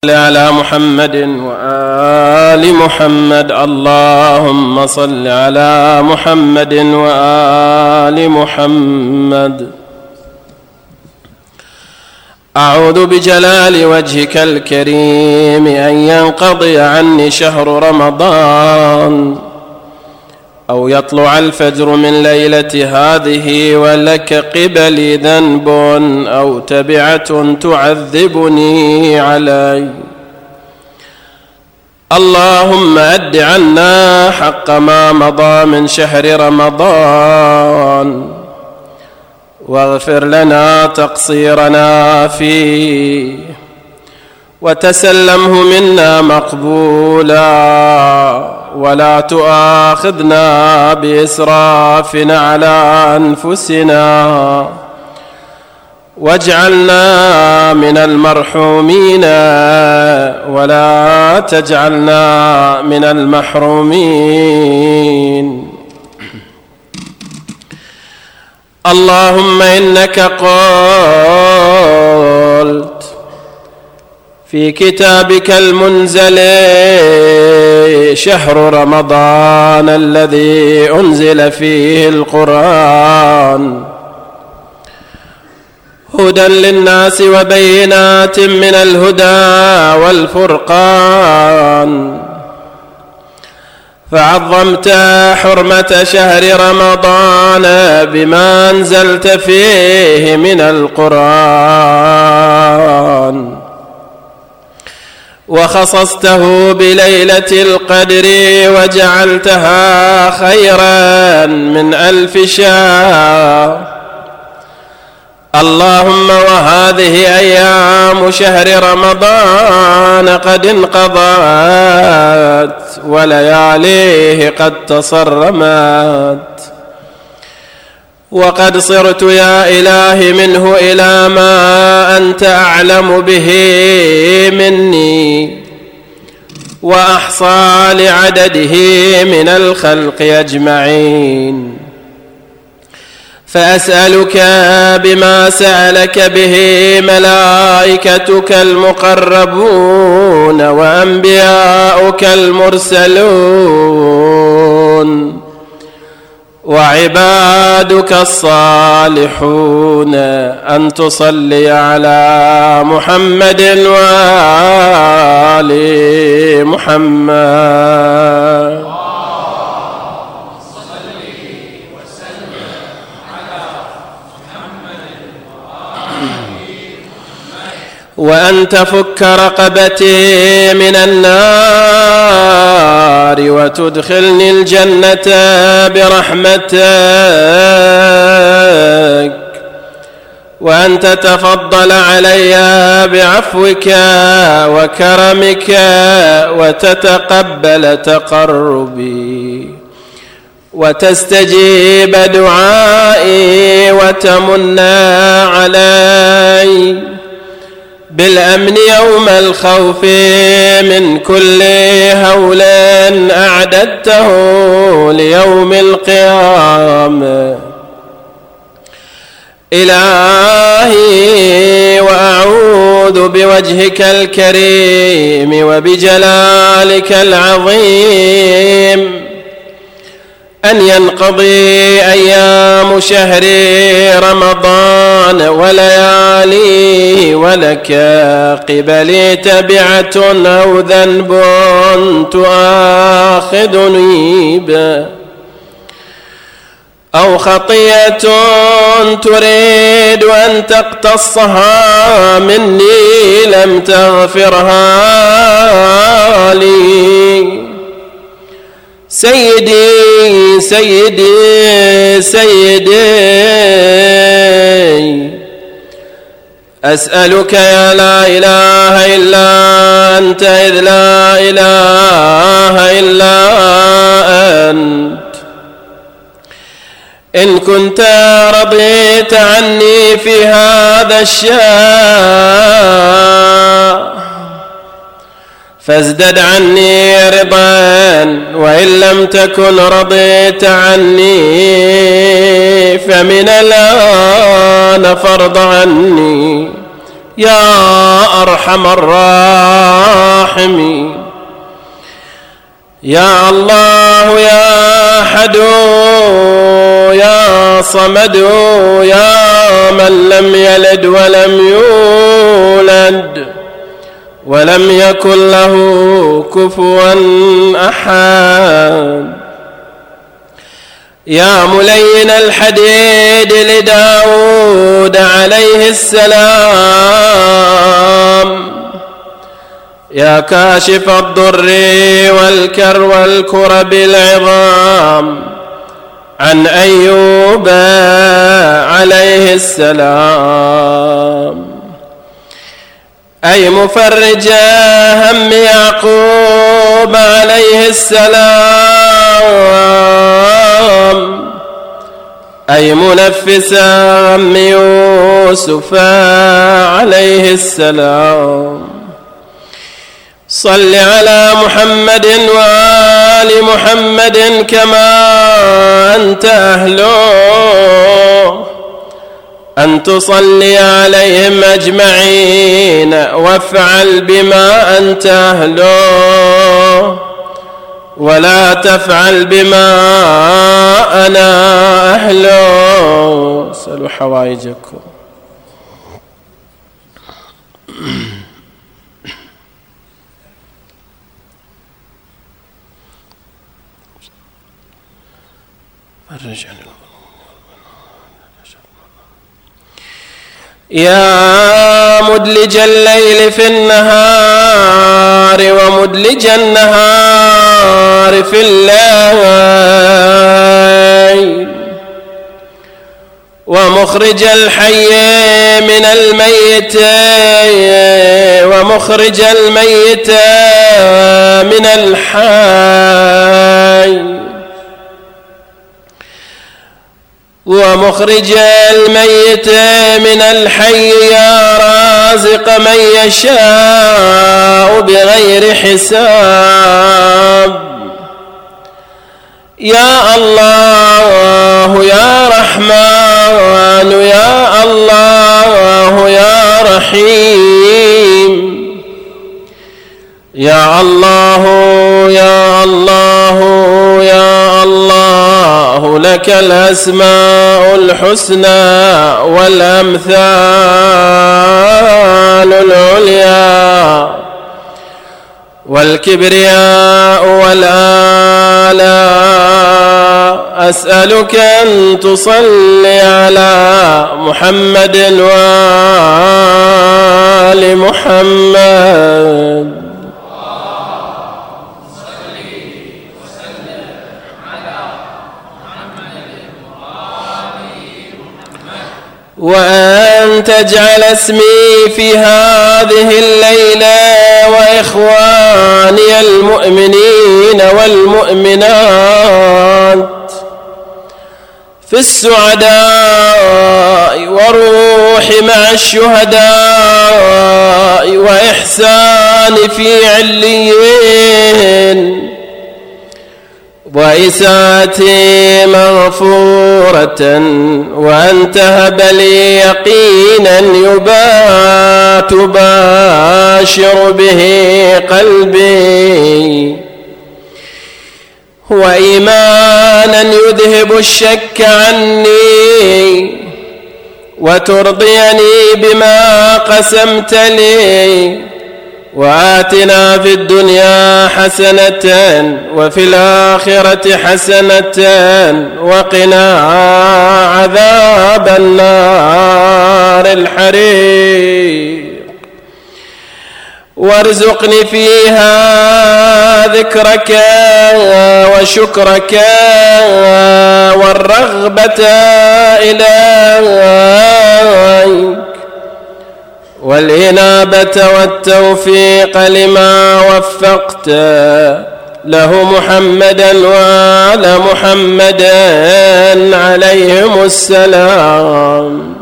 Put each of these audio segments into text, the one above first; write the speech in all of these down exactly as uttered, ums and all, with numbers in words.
على محمد وآل محمد. اللهم صل على محمد وآل محمد. أعوذ بجلال وجهك الكريم أن ينقضي عني شهر رمضان أو يطلع الفجر من ليلة هذه ولك قبلي ذنب أو تبعة تعذبني علي. اللهم أد عنا حق ما مضى من شهر رمضان واغفر لنا تقصيرنا فيه وتسلمه منا مقبولا ولا تؤاخذنا بإسرافنا على أنفسنا واجعلنا من المرحومين ولا تجعلنا من المحرومين. اللهم إنك قلت في كتابك المنزل شهر رمضان الذي أنزل فيه القرآن هدى للناس وبينات من الهدى والفرقان، فعظمت حرمة شهر رمضان بما أنزلت فيه من القرآن، وخصصته بليلة القدر وجعلتها خيرا من ألف شهر. اللهم وهذه أيام شهر رمضان قد انقضت ولياليه قد تصرمت، وقد صرت يا إلهي منه إلى ما أنت أعلم به مني وأحصى لعدده من الخلق أجمعين، فأسألك بما سألك به ملائكتك المقربون وأنبياؤك المرسلون وعبادك الصالحون أن تصلي على محمد وآل محمد. وأن تفك رقبتي من النار وتدخلني الجنة برحمتك، وأن تتفضل علي بعفوك وكرمك وتتقبل تقربي وتستجيب دعائي وتمن علي بالأمن يوم الخوف من كل هول أعددته ليوم القيامة. إلهي وأعوذ بوجهك الكريم وبجلالك العظيم أن ينقضي أيام شهر رمضان وليالي ولك قبلي تبعة أو ذنب تؤاخذني به أو خطيئة تريد أن تقتصها مني لم تغفرها لي. سيدي سيدي سيدي أسألك يا لا إله إلا أنت إذ لا إله إلا أنت إن كنت رضيت عني في هذا الشهر فازدد عني رضا، وإن لم تكن رضيت عني فمن الآن فرض عني يا أرحم الراحمين. الراحمين. يا الله يا أحد يا صمد يا من لم يلد ولم يولد ولم يكن له كفوا أحد. يا ملين الحديد لداود عليه السلام، يا كاشف الضر والكر والكرب العظام عن أيوب عليه السلام، أي مفرج هم يعقوب عليه السلام، أي منفس هم يوسف عليه السلام. صل على محمد وآل محمد كما أنت أهله أن تصلي عليهم أجمعين، وافعل بما أنت أهله ولا تفعل بما أنا أهله. سلوا حوائجكم. يا مدلج الليل في النهار ومدلج النهار في الليل، ومخرج الحي من الميت ومخرج الميت من الحي، ومخرج الميت من الحي، يا رازق من يشاء بغير حساب. يا الله يا رحمن يا الله يا رحيم. يا الله يا الله يا الله لك الأسماء الحسنى والأمثال العليا والكبرياء والآلاء. أسألك أن تصلي على محمد وآل محمد. وأن تجعل اسمي في هذه الليلة وإخواني المؤمنين والمؤمنات في السعداء وروحي مع الشهداء وإحساني في عليين وإساءتي مغفورة، وأن تهب لي يقينا يبات باشر به قلبي، وإيمانا يذهب الشك عني، وترضيني بما قسمت لي. وآتنا في الدنيا حسنة وفي الآخرة حسنة وقنا عذاب النار الحريق. وارزقني فيها ذكرك وشكرك والرغبة إليك والإنابة والتوفيق لما وفقت له محمدا وآل محمدا عليهم السلام.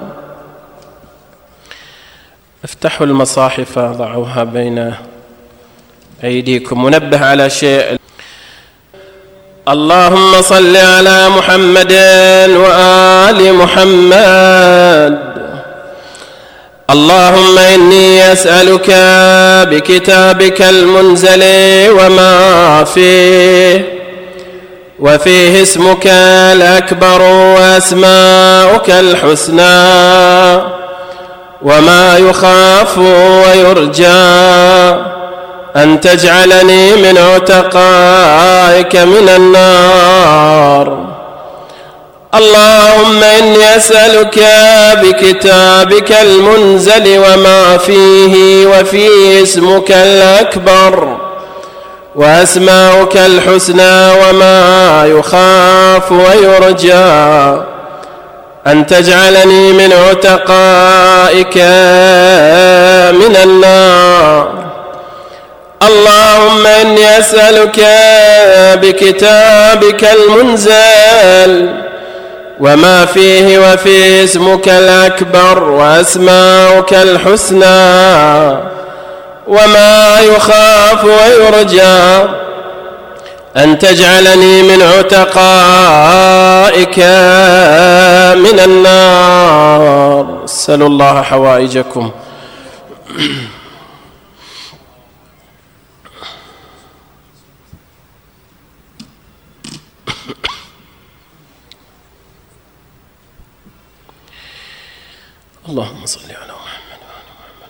افتحوا المصاحف ضعوها بين أيديكم. منبه على شيء. اللهم صل على محمد وآل محمد اللهم إني أسألك بكتابك المنزل وما فيه وفيه اسمك الأكبر وأسماؤك الحسنى وما يخاف ويرجى أن تجعلني من عتقائك من النار. اللهم إني أسألك بكتابك المنزل وما فيه وفيه اسمك الأكبر وأسماؤك الحسنى وما يخاف ويرجى أن تجعلني من عتقائك من النار. اللهم إني أسألك بكتابك المنزل وما فيه وفيه اسمك الأكبر وأسماؤك الحسنى وما يخاف ويرجى أن تجعلني من عتقائك من النار. اسألوا الله حوائجكم. اللهم صل على محمد وعلى محمد.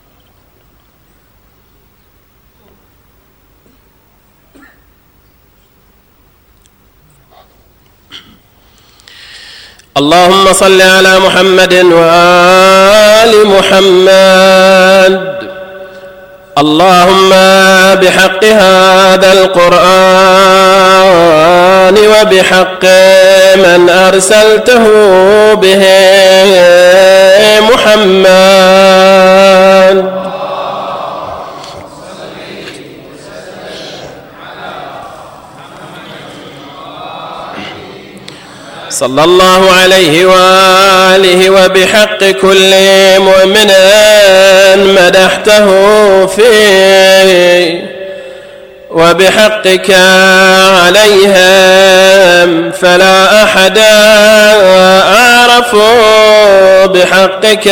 اللهم صل على محمد وآل محمد. اللهم بحق هذا القرآن وبحق من أرسلته به محمد صلى الله عليه وآله وبحق كل مؤمن مدحته فيه وبحقك عليهم فلا أحد أعرف بحقك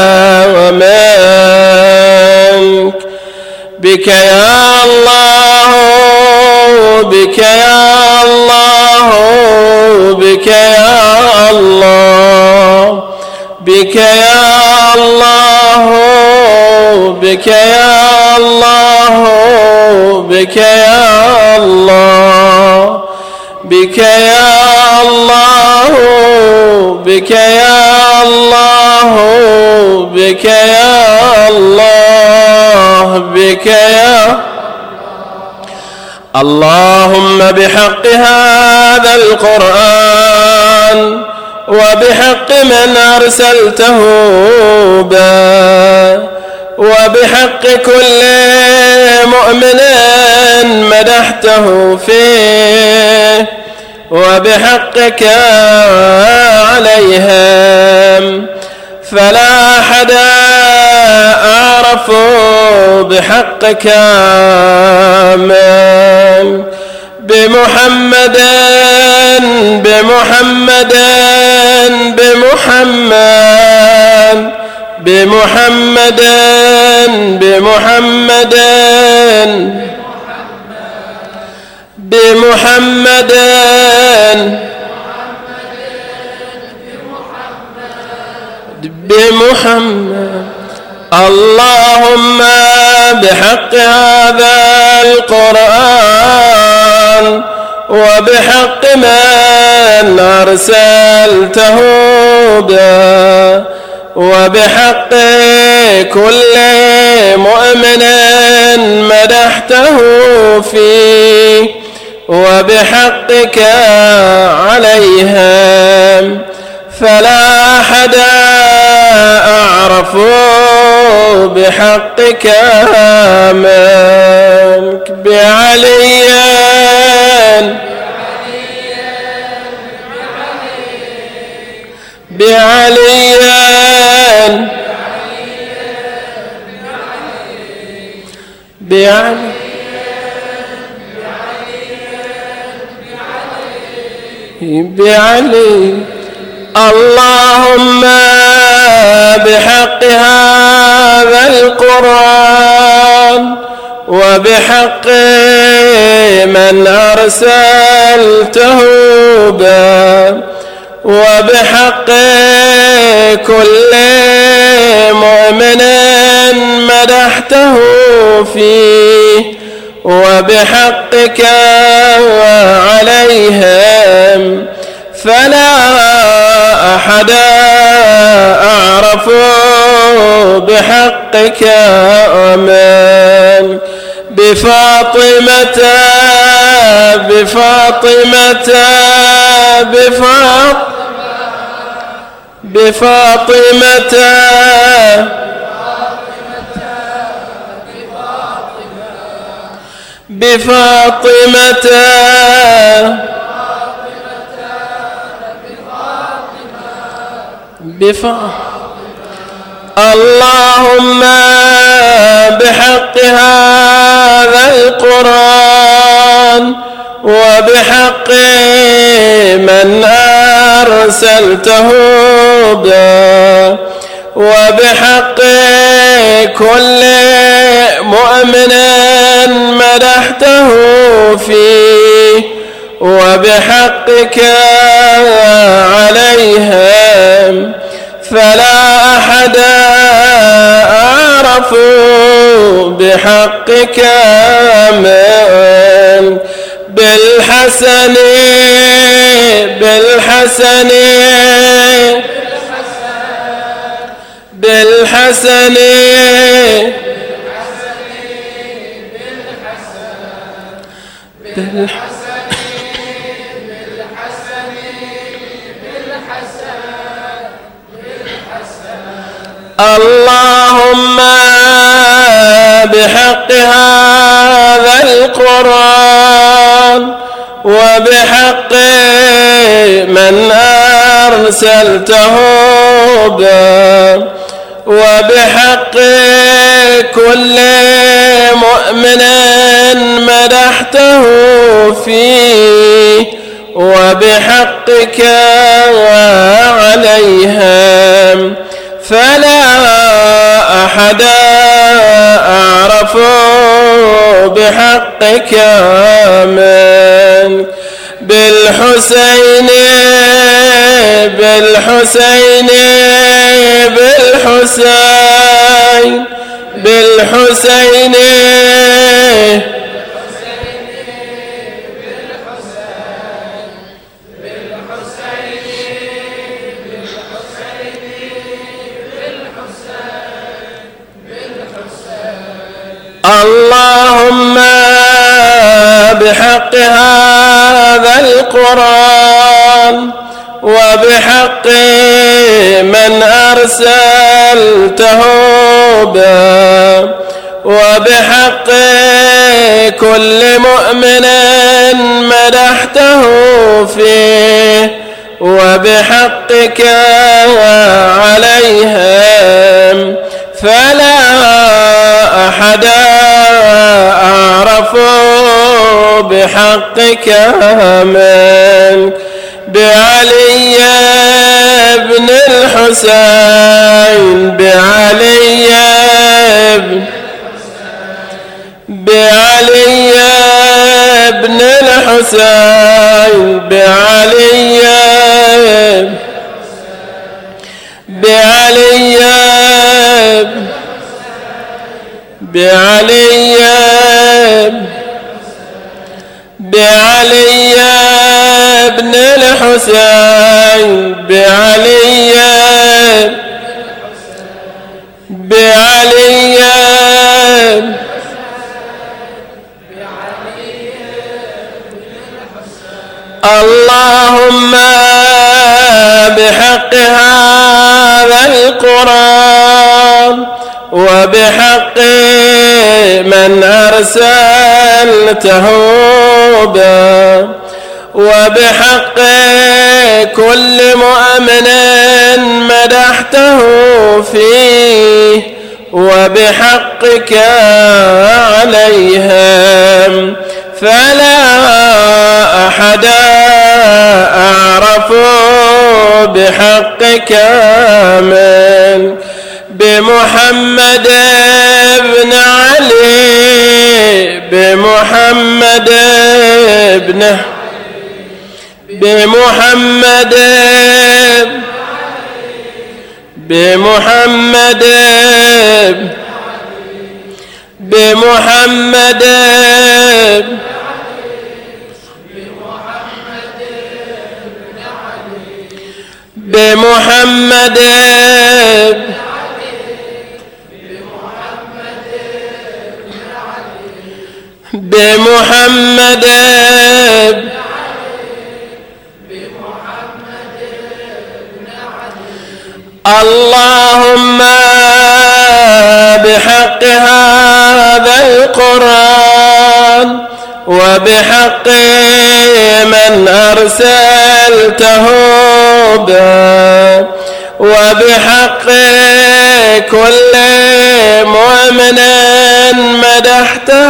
ومنك. بك يا الله بك يا الله بك يا الله بك يا الله بك يا الله بك يا الله بك يا الله بك يا الله بك يا الله بك يا اللهم بحق هذا القرآن وبحق من أرسلته به وبحق كل مؤمن مدحته فيه وبحقك عليهم فلا أحد أعرف بحقك من. بمحمد بمحمد بمحمد بمحمد بمحمد بمحمد بمحمد. اللهم بحق هذا القرآن وبحق من أرسلته به وبحق كل مؤمن مدحته فيه وبحقك عليهم فلا أحد أعرف بحقك منك. بعلي بعلي بعلي بعلي. اللهم بحق هذا القرآن وبحق من أرسلته به وبحق كل مؤمن مدحته فيه وبحقك عليهم فلا أحد أعرف بحقك آمين. بفاطمة بفاطمة بفاطمة بفاطمة بفاطمة بفاطمة اللهم بحق هذا القرآن وبحق من أرسلته به وبحق كل مؤمن مدحته فيه وبحقك عليهم فلا أحد أعرف بحقك من بالحسن بالحسن بالحسن بالحسن اللهم بحق هذا القرآن وبحق من أرسلته به وبحق كل مؤمن مدحته فيه وبحقك عليهم فلا أحد أعرف بحقك من بالحسين بالحسين بالحسين بالحسين اللهم بحق هذا القرآن وبحق من أرسلته به وبحق كل مؤمن مدحته فيه وبحقك عليهم فلا أحد أعرف بحقك من بعلي بن الحسين بعلي بعلي بن الحسين بعلي بعلي بعلي بعلي بن الحسين بعلي بعلي اللهم بحق هذا القرآن وبحق من أرسلته به وبحق كل مؤمن مدحته فيه وبحقك عليهم فلا أحد أعرف بحق كامل بمحمد بن علي بمحمد بن بمحمد بمحمد بمحمد بمحمد بمحمد اللهم بحق هذا القرآن وبحق من أرسلته به وبحق كل مؤمن مدحته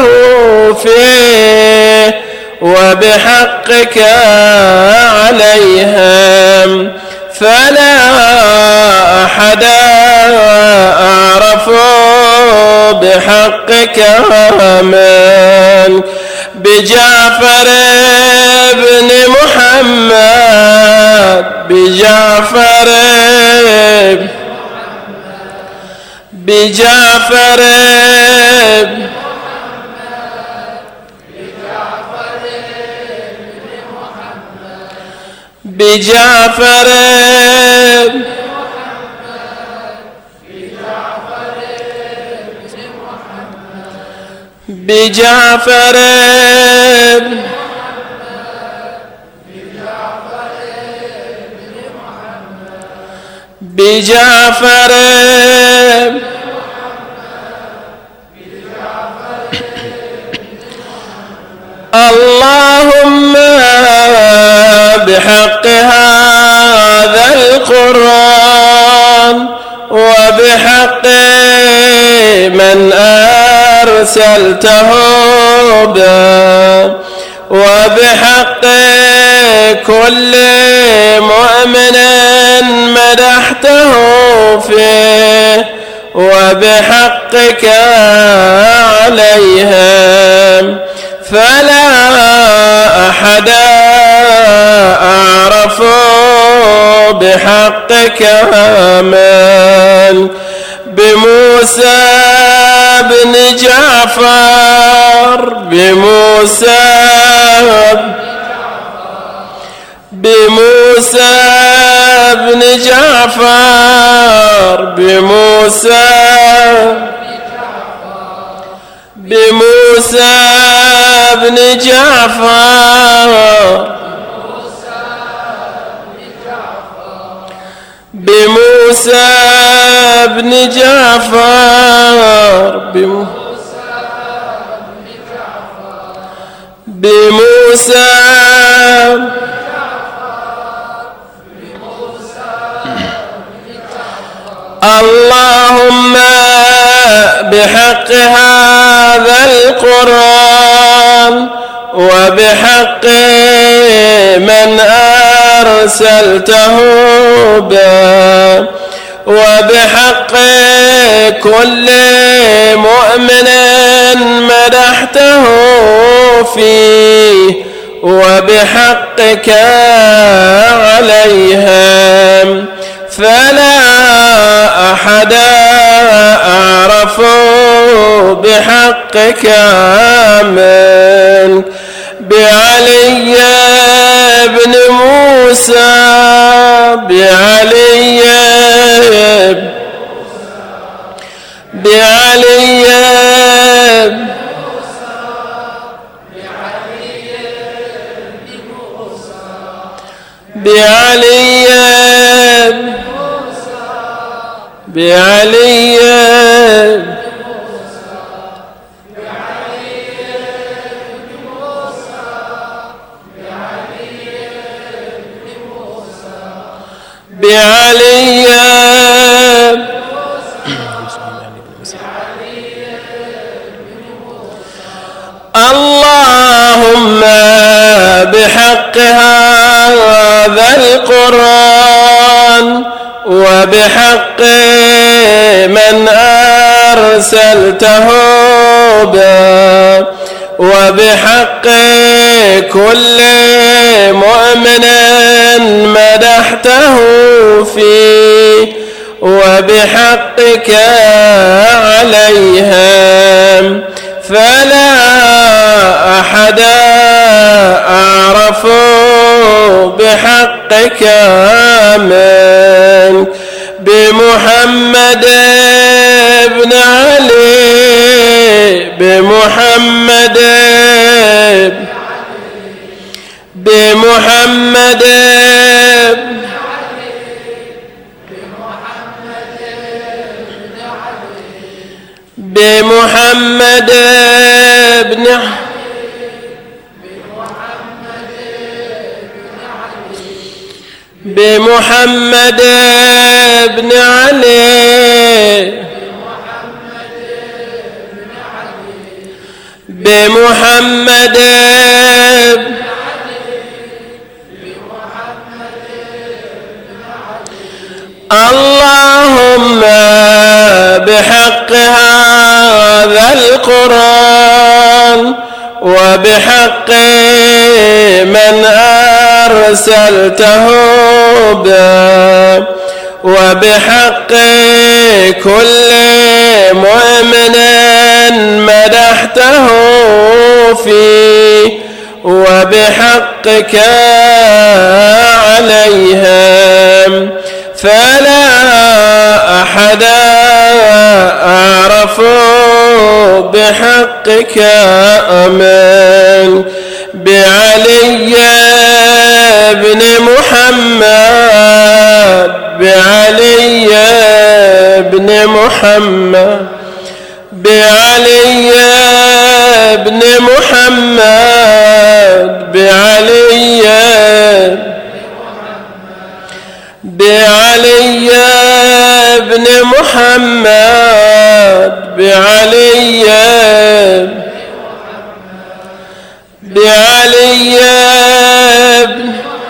فيه وبحقك عليهم فلا أحد أعرف بحقك من بجعفر بن محمد بجعفر بجعفر بجعفر بجعفر بجعفر اللهم بحق هذا القرآن وبحق من أرسلته به وبحق كل مؤمن مدحته فيه وبحقك عليهم فلا أحد أعرف بحقك من بموسى بن جعفر بموسى بموسى بن جعفر بموسى بموسى بن جعفر بموسى بن جعفر بموسى اللهم بحق هذا القرآن وبحق من أرسلته به وبحق كل مؤمن مدحته فيه وبحقك عليهم فلا أحد أعرف بحقك من بعلي بن موسى بعلي بعلي بعلي بعلي بعلي اللهم بحق هذا القرآن وبحق من أرسلته به وبحق كل مؤمن مدحته فيه وبحقك عليهم فلا أحد أعرف بحقك منك بمحمد بن علي بمحمد بمحمد بمحمد بن بمحمد بن علي بمحمد اللهم بحق هذا القرآن وبحق من أرسلته به وبحق كل مؤمن مدحته فيه وبحقك عليهم فلا أحد أعرف بحقك أمن بعلي بن محمد بعلي بن محمد بعلي بن محمد بعلي بعلي بن محمد بعلي بعلي بن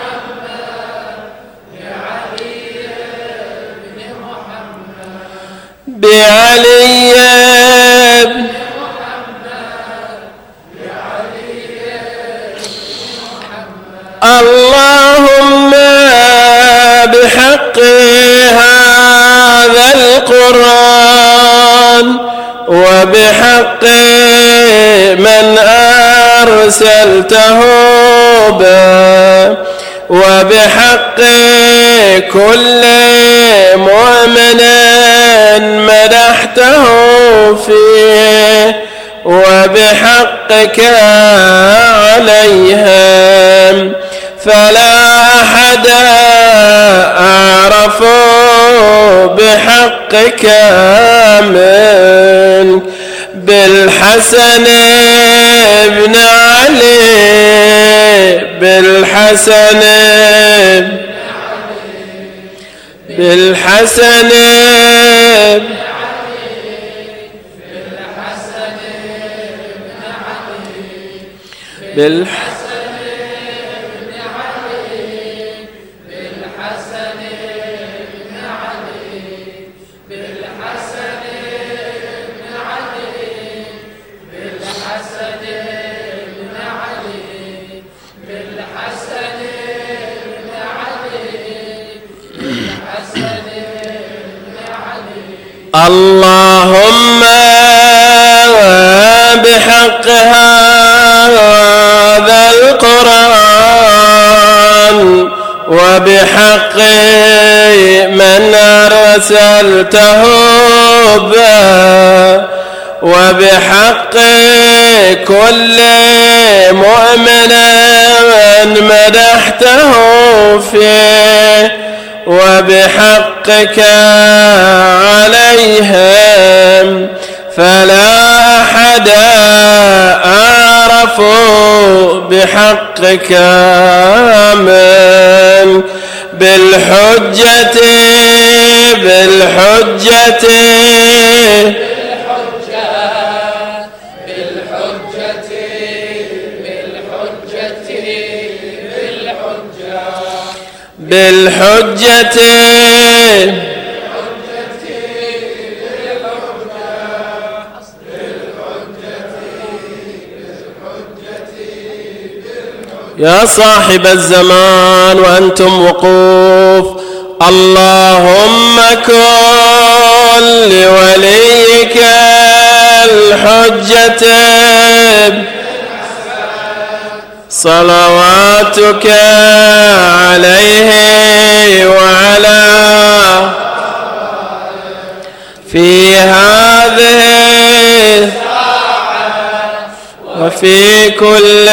بعلي بن اللهم بحق هذا القرآن وبحق من أرسلته به وبحق كل مؤمن مدحته فيه وبحقك عليهم فلا أحد أعرف بحقك منك بالحسن بن علي بالحسن بالحسن بالحسن اللهم بحق هذا القرآن وبحق من أرسلته به وبحق كل مؤمن مدحته فيه وبحقك عليهم فلا أحد أعرف بحقك من بالحجة بالحجة بالحجة بالحجة بالحجة يا صاحب الزمان وأنتم وقوف. اللهم كن لوليك الحجة صلواتك عليه وعلى في هذه وفي كل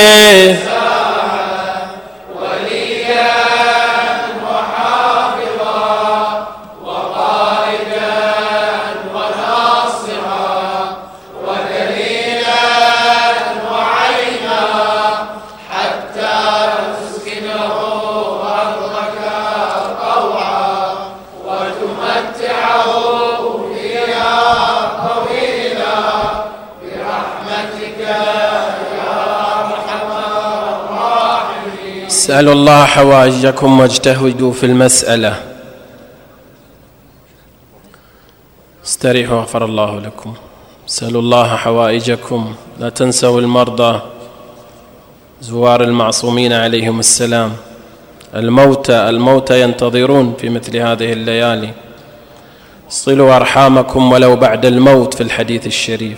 اسألوا الله حوائجكم واجتهدوا في المسألة. استريحوا غفر الله لكم. اسألوا الله حوائجكم. لا تنسوا المرضى زوار المعصومين عليهم السلام. الموتى الموتى ينتظرون في مثل هذه الليالي. صلوا أرحامكم ولو بعد الموت في الحديث الشريف.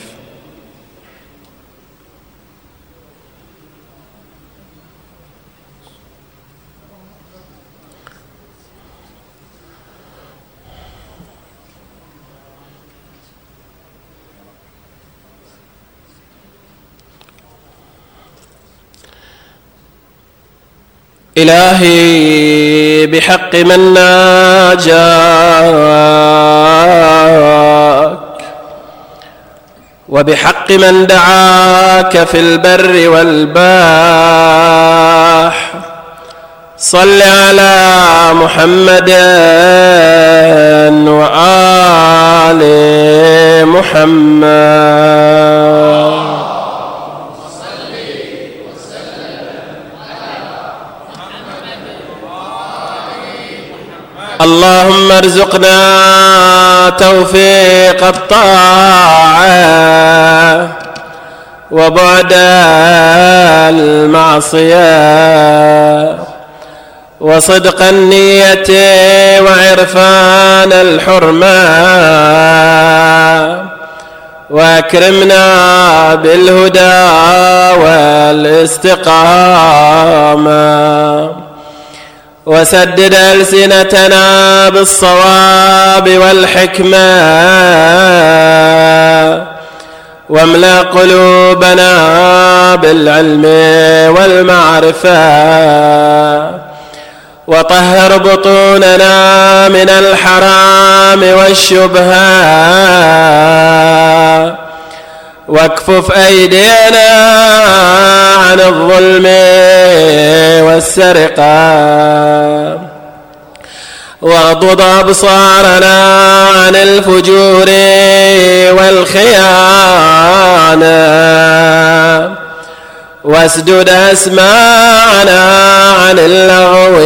إلهي بحق من ناجاك وبحق من دعاك في البر والبحر صل على محمد وآل محمد. اللهم ارزقنا توفيق الطاعة وبعد المعصية وصدق النية وعرفان الحرمة وأكرمنا بالهدى والاستقامة وسدد ألسنتنا بالصواب والحكمة واملأ قلوبنا بالعلم والمعرفة وطهر بطوننا من الحرام والشبهات واكفف أيدينا عن الظلم والسرقة واغضض أبصارنا عن الفجور والخيانة واسدد أسماعنا عن اللغو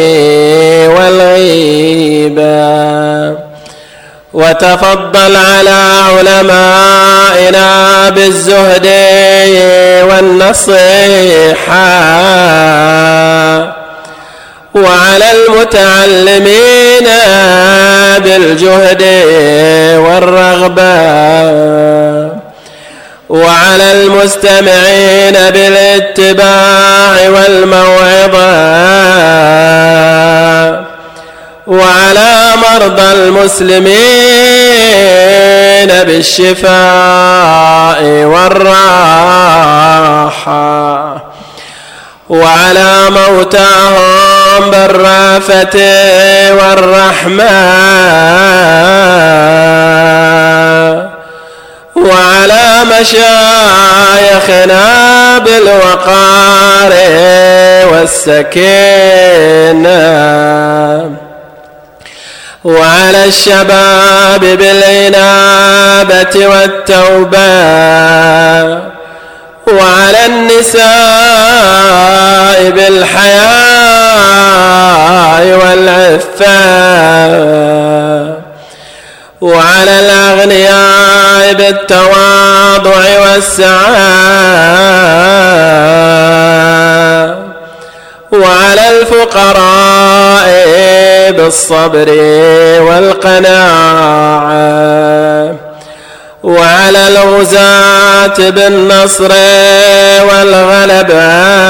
والغيبة وتفضل على علمائنا بالزهد والنصيحة وعلى المتعلمين بالجهد والرغبة وعلى المستمعين بالاتباع والموعظة وعلى مرضى المسلمين بالشفاء والراحة وعلى موتاهم بالرافة والرحمة وعلى مشايخنا بالوقار والسكينة وعلى الشباب بالإنابة والتوبة وعلى النساء بالحياء والعفة، وعلى الأغنياء بالتواضع والسعة، وعلى الفقراء بالصبر والقناعة، وعلى الغزاة بالنصر والغلبة،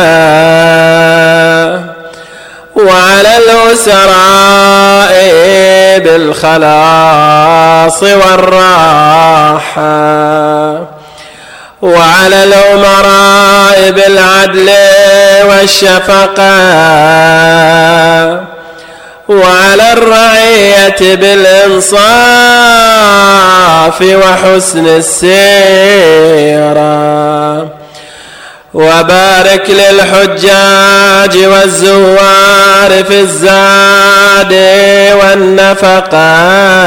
وعلى الأسراء بالخلاص والراحة، وعلى الأمراء بالعدل والشفقة، وعلى الرعية بالإنصاف وحسن السيرة، وبارك للحجاج والزوار في الزاد والنفقة،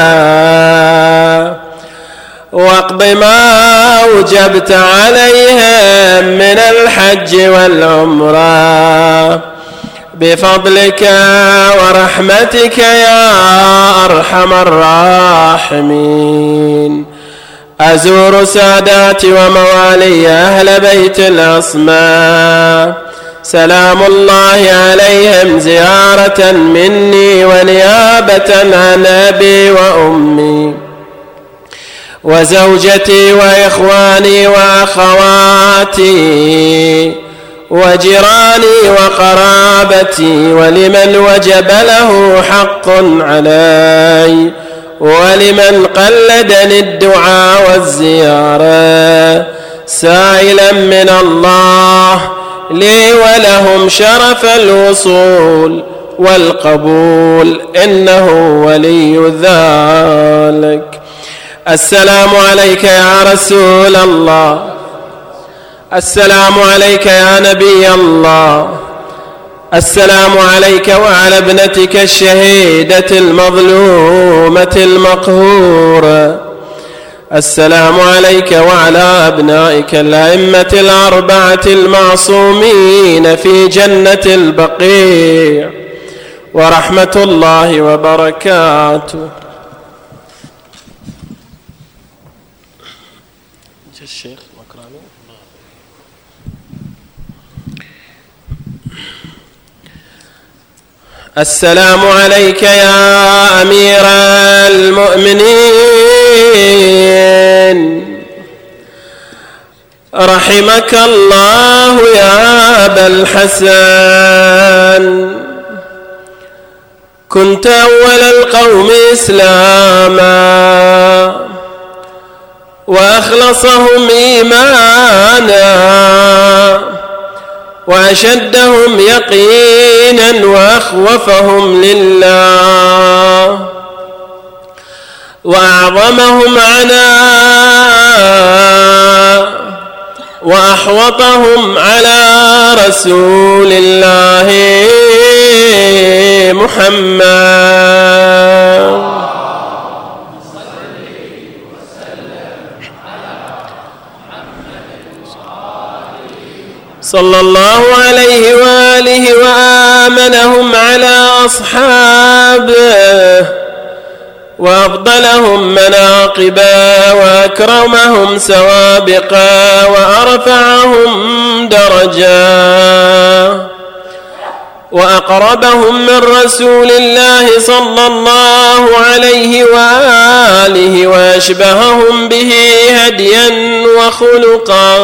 واقض ما أوجبت عليهم من الحج والعمرة بفضلك ورحمتك يا أرحم الراحمين. أزور ساداتي وموالي أهل بيت الأصماء، سلام الله عليهم زيارة مني ونيابة عن أبي وأمي وزوجتي وإخواني وأخواتي وجيراني وقرابتي، ولمن وجب له حق علي، ولمن قلدني الدعاء والزيارة، سائلا من الله لي ولهم شرف الوصول والقبول، إنه ولي ذلك. السلام عليك يا رسول الله، السلام عليك يا نبي الله، السلام عليك وعلى ابنتك الشهيدة المظلومة المقهورة، السلام عليك وعلى أبنائك الأئمة الأربعة المعصومين في جنة البقيع، ورحمة الله وبركاته. الشيخ مكرمي. السلام عليك يا أمير المؤمنين، رحمك الله يا أبا الحسن، كنت أول القوم إسلاما وأخلصهم إيمانا وأشدهم يقينا وأخوفهم لله وأعظمهم عناء وأحوطهم على رسول الله محمد صلى الله عليه وآله وآمنهم على أصحابه وأفضلهم مناقبا وأكرمهم سوابقا وأرفعهم درجا وأقربهم من رسول الله صلى الله عليه وآله وأشبههم به هديا وخلقا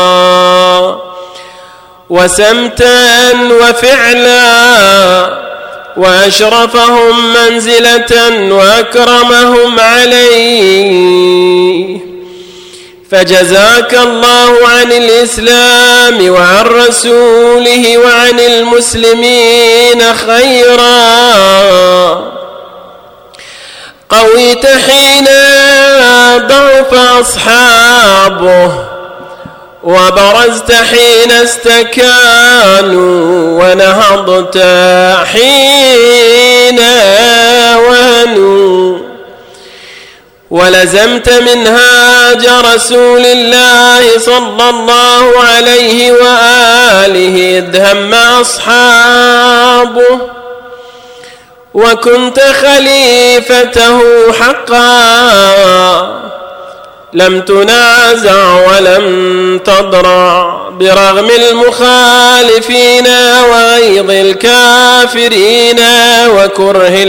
وسمتا وفعلا وأشرفهم منزلة وأكرمهم عليه. فجزاك الله عن الإسلام وعن رسوله وعن المسلمين خيرا، قويت حين ضعف أصحابه وبرزت حين استكانوا ونهضت حين وهنوا، ولزمت منهاج رسول الله صلى الله عليه وآله إذ هم أصحابه وكنت خليفته حقا، لم تنازع ولم تضرع برغم المخالفين وغيظ الكافرين وكره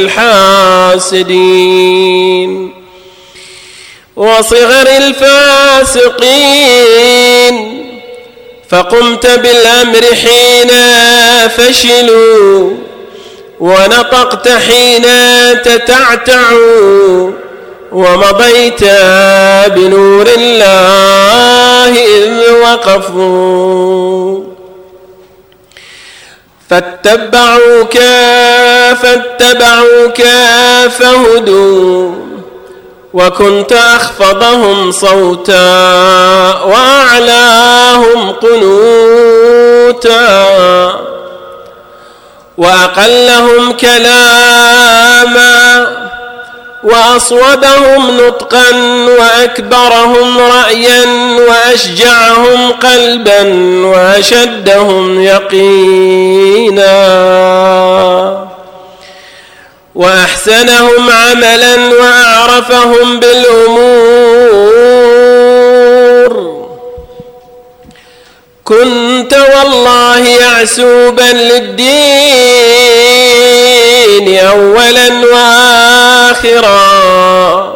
الحاسدين وصغر الفاسقين، فقمت بالأمر حين فشلوا ونطقت حين تتعتعوا، ومضيت بنور الله إذ وقفوا. فاتبعوك فاتبعوك فهدوا، وكنت أخفضهم صوتا وأعلاهم قنوتا، وأقلهم كلاما وأصوبهم نطقا وأكبرهم رأيا وأشجعهم قلبا وأشدهم يقينا وأحسنهم عملا وأعرفهم بالأمور. كنت والله يعسوبا للدين أولا وآخرا،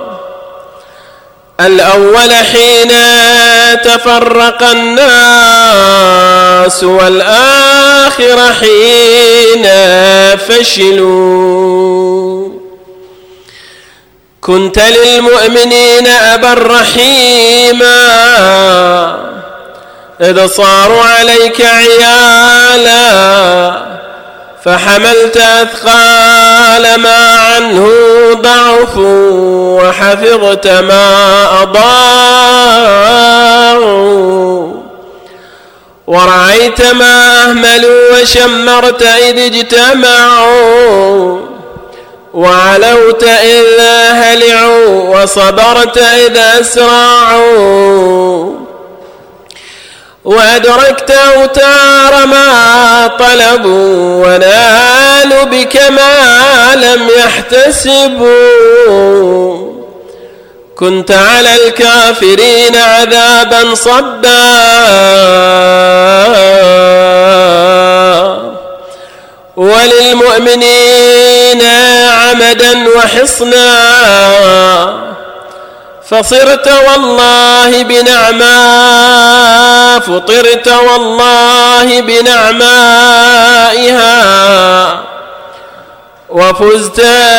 الأول حين تفرق الناس، والآخر حين فشلوا. كنت للمؤمنين أبا رحيما، إذ صاروا عليك عيالا، فحملت أثقال ما عنه ضعفوا، وحفظت ما أضاعوا، ورعيت ما أهملوا، وشمرت إذ اجتمعوا، وعلوت إذ هلعوا، وصبرت إذ أسرعوا، وأدركت أوتار ما طلبوا، ونالوا بك ما لم يحتسبوا. كنت على الكافرين عذابا صبا، وللمؤمنين عمدا وحصنا، فصرت والله بنعماء فطرت والله بنعمائها، وفزت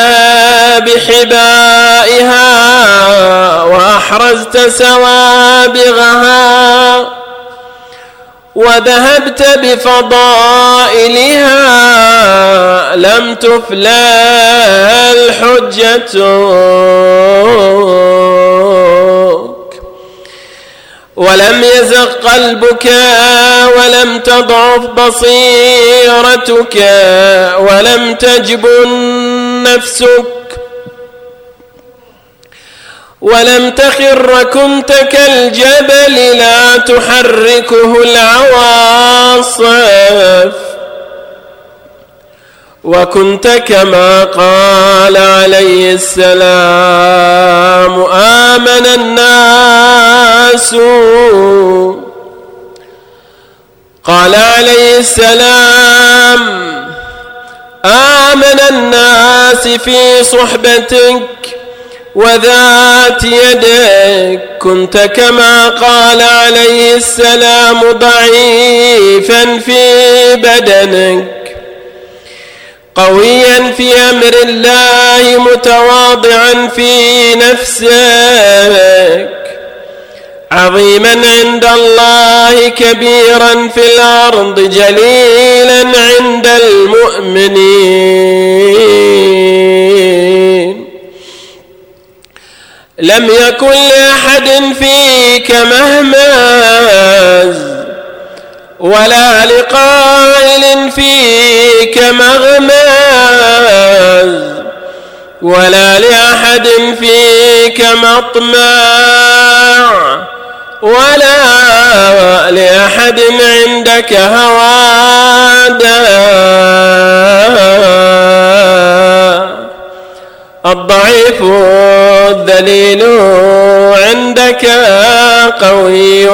بحبائها، وأحرزت سوابغها، وذهبت بفضائلها، لم تفلى الحجة، ولم يزغ قلبك، ولم تضعف بصيرتك، ولم تجبن نفسك، ولم تخر. كنت كالجبل لا تحركه العواصف، وكنت كما قال عليه السلام: آمن الناس. قال عليه السلام: آمن الناس في صحبتك وذات يدك. كنت كما قال عليه السلام: ضعيفا في بدنك، قويا في أمر الله، متواضعا في نفسك، عظيما عند الله، كبيرا في الأرض، جليلا عند المؤمنين. لم يكن لأحد فيك مهمز، ولا لقائل فيك مغمز، ولا لأحد فيك مطمع، ولا لأحد عندك هوادا. الضعيف الذليل عندك قوي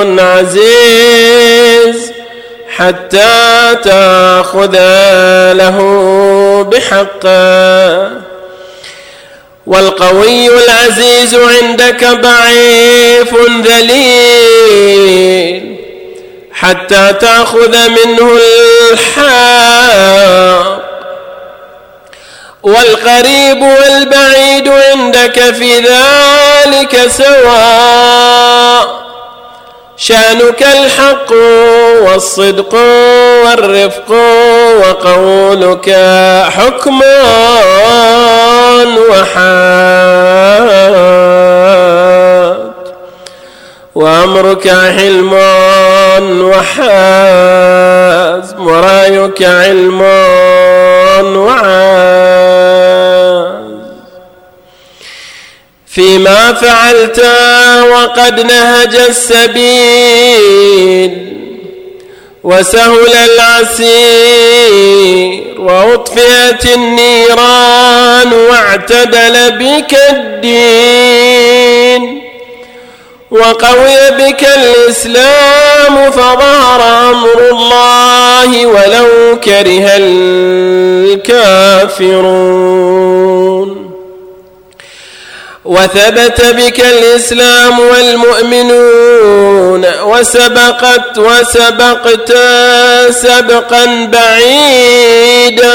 عزيز حتى تأخذ له بحقه، والقوي العزيز عندك ضعيف ذليل حتى تأخذ منه الحق، والقريب والبعيد عندك في ذلك سواء، شأنك الحق والصدق والرفق، وقولك حكم وحاد، وأمرك حلم وحازم، ورأيك علم وعازم. فيما فعلت وقد نهج السبيل وسهل العسير، وأطفئت النيران واعتدل بك الدين، وقوي بك الإسلام فظهر أمر الله ولو كره الكافرون، وثبت بك الإسلام والمؤمنون، وسبقت وسبقت سبقا بعيدا،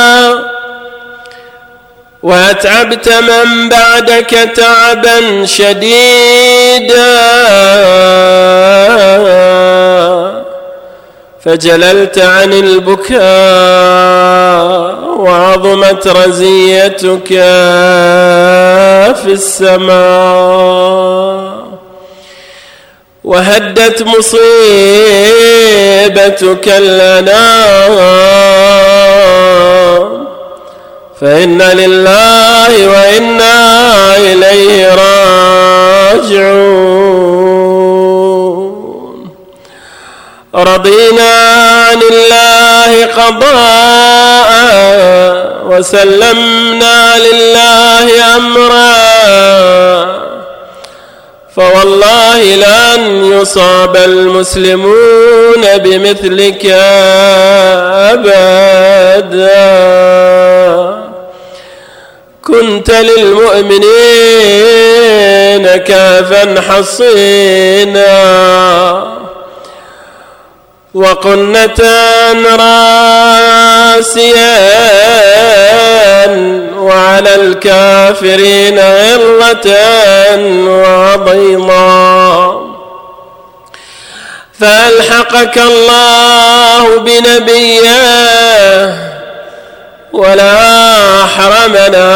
وأتعبت من بعدك تعبا شديدا، فجللت عن البكاء وعظمت رزيتك في السماء، وهدت مصيبتك الأنام، فإن لله وإنا إليه راجعون. رضينا عن الله قضاء وسلمنا لله أمرا، فوالله لن يصاب المسلمون بمثلك أبدا. كنت للمؤمنين كافا حصينا، وقنة راسيا، وعلى الكافرين غلة وضيما، فألحقك الله بنبيه ولا حرمنا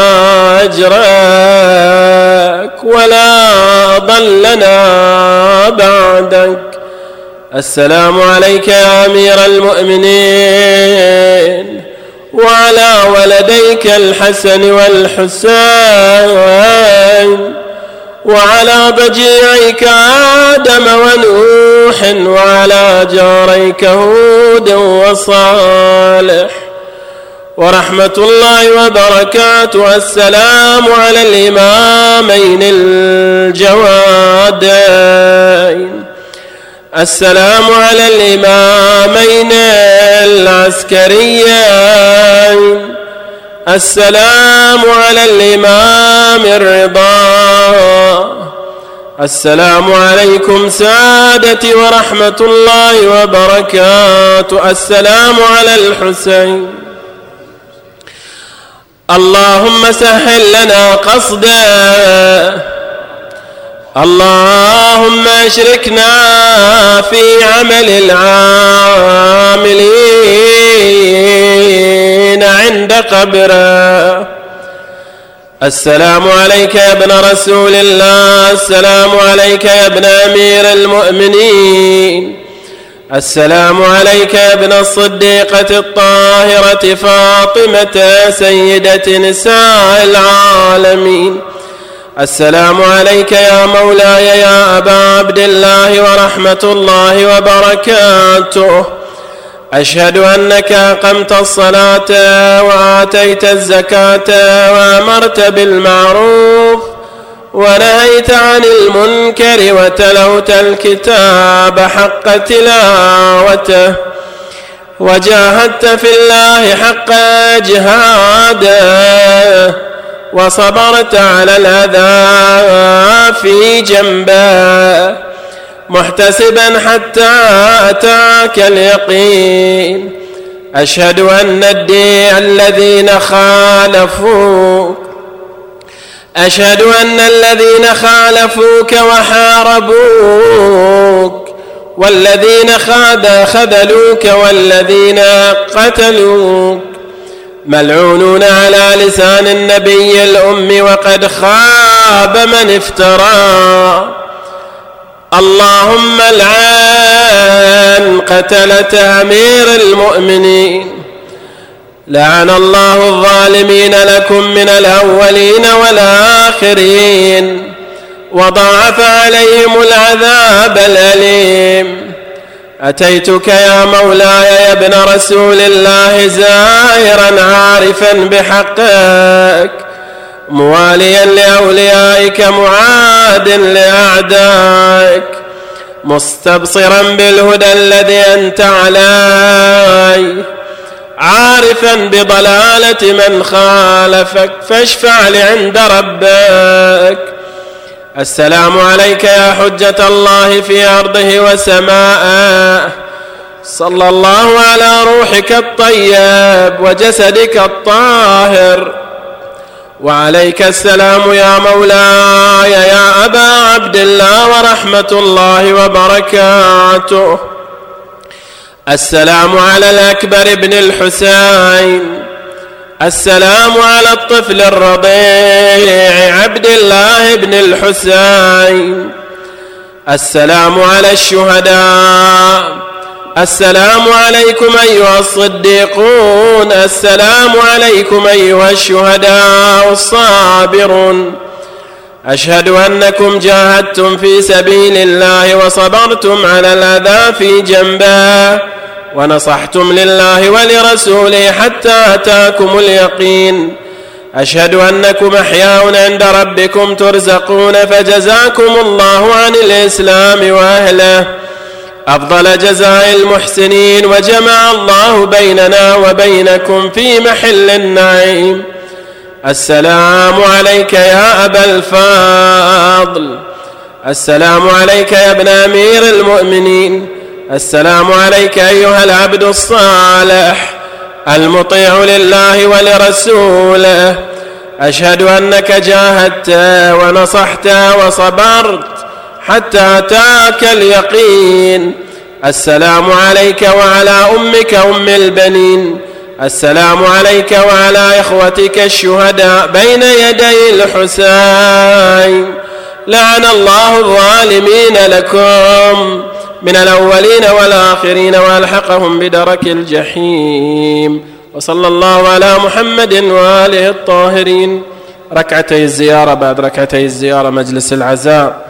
أجرك ولا ضلنا بعدك. السلام عليك يا أمير المؤمنين، وعلى ولديك الحسن والحسين، وعلى ضجيعيك آدم ونوح، وعلى جاريك هود وصالح، ورحمة الله وبركاته. السلام على الإمامين الجوادين، السلام على الإمامين العسكريين، السلام على الإمام الرضا. السلام عليكم سادتي ورحمة الله وبركاته. السلام على الحسين. اللهم سهل لنا قصدا، اللهم اشركنا في عمل العاملين عند قبره. السلام عليك يا ابن رسول الله، السلام عليك يا ابن أمير المؤمنين، السلام عليك يا ابن الصديقة الطاهرة فاطمة سيدة نساء العالمين. السلام عليك يا مولاي يا أبا عبد الله ورحمة الله وبركاته. أشهد أنك أقمت الصلاة وآتيت الزكاة وأمرت بالمعروف ونهيت عن المنكر وتلوت الكتاب حق تلاوته وجاهدت في الله حق جهاده وصبرت على الأذى في جنبه محتسبا حتى أتاك اليقين. أشهد أن الدين الذين خالفوك أشهد أن الذين خالفوك وحاربوك والذين خذلوك والذين قتلوك ملعونون على لسان النبي الأم وقد خاب من افترى. اللهم العن قتلة أمير المؤمنين. لعن الله الظالمين لكم من الأولين والآخرين وضاعف عليهم العذاب الأليم. أتيتك يا مولاي يا ابن رسول الله زائرا عارفا بحقك مواليا لأوليائك معاد لأعدائك مستبصرا بالهدى الذي أنت عليه عارفا بضلالة من خالفك فاشفع لي عند ربك. السلام عليك يا حجة الله في أرضه وسماءه. صلى الله على روحك الطيب وجسدك الطاهر. وعليك السلام يا مولاي يا أبا عبد الله ورحمة الله وبركاته. السلام على الأكبر بن الحسين. السلام على الطفل الرضيع عبد الله بن الحسين. السلام على الشهداء. السلام عليكم أيها الصديقون. السلام عليكم أيها الشهداء الصابرون. أشهد أنكم جاهدتم في سبيل الله وصبرتم على الأذى في جنبه ونصحتم لله ولرسوله حتى أتاكم اليقين. أشهد أنكم أحياء عند ربكم ترزقون فجزاكم الله عن الإسلام وأهله أفضل جزاء المحسنين وجمع الله بيننا وبينكم في محل النعيم. السلام عليك يا أبا الفاضل. السلام عليك يا ابن أمير المؤمنين. السلام عليك أيها العبد الصالح المطيع لله ولرسوله. أشهد أنك جاهدت ونصحت وصبرت حتى أتاك اليقين. السلام عليك وعلى أمك أم البنين. السلام عليك وعلى إخوتك الشهداء بين يدي الحسين. لعن الله الظالمين لكم من الأولين والآخرين وألحقهم بدرك الجحيم. وصلى الله على محمد وآله الطاهرين. ركعتي الزيارة بعد ركعتي الزيارة مجلس العزاء.